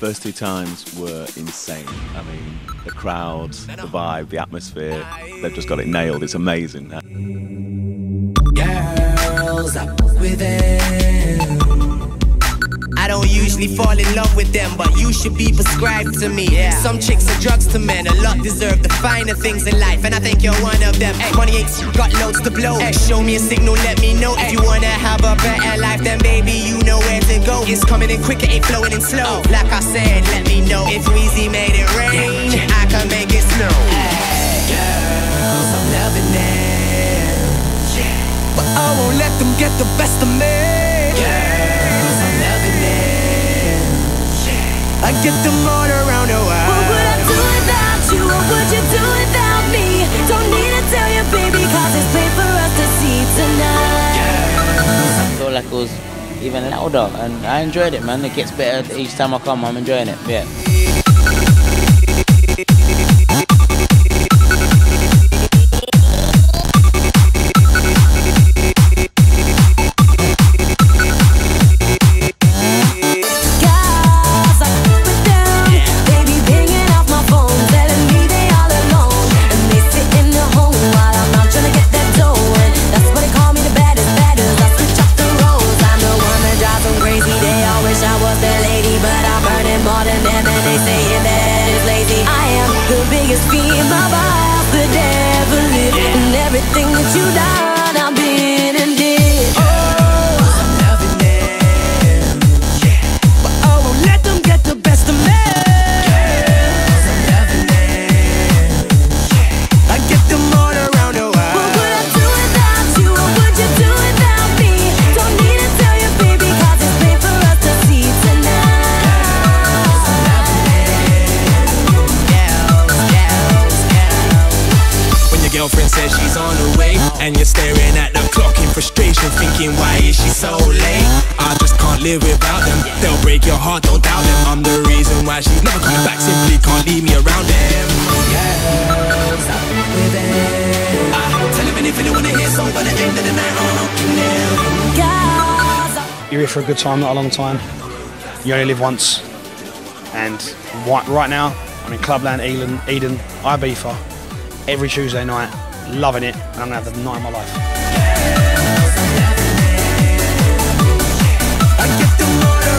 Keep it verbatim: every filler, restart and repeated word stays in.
first two times were insane. I mean, the crowd, the vibe, the atmosphere, they've just got it nailed. It's amazing. Girls, I fuck with them. I don't usually fall in love with them, but you should be prescribed to me. Yeah. Some chicks are drugs to men, a lot deserve the finer things in life, and I think you're one of them. Ay, money ain't got loads to blow. Ay, show me a signal, let me know. Ay, if you wanna have a better life, then baby, you know where to go. It's coming in quick, it ain't flowing in slow. Like I said, let me know. If Weezy made it rain, yeah, yeah, I can make it snow. Ay, girls, I'm loving them, yeah, but I won't let them get the best of me. Girls, I'm loving them, yeah, I get them all around the world. What would I do without you? What would you do without me? Don't need to tell you, baby, cause it's plain for us to see tonight. I feel like it was even louder, and I enjoyed it, man. It gets better each time I come. I'm enjoying it, yeah. Everything that you done, I've been and did. Oh, I'm loving them, yeah, but I won't let them get the best of me. Girls, I'm loving them, yeah, I get them all around the world. What would I do without you? What would you do without me? Don't need to tell you, baby, cause it's plain for us to see tonight. Girls, I'm loving them, girls, girls, girls. When your girlfriend says she's on the way, and you're staring at the clock in frustration, thinking, why is she so late? I just can't live without them. They'll break your heart, don't doubt them. I'm the reason why she's never coming back, simply can't leave me around them. Girls, I'm with them. I tell them anything they wanna hear, so by the end of the night, I'm knocking them. You're here for a good time, not a long time. You only live once. And right now, I'm in Clubland, Eden, Eden, Ibiza, every Tuesday night. Loving it, and I'm gonna have the night of my life. I get them all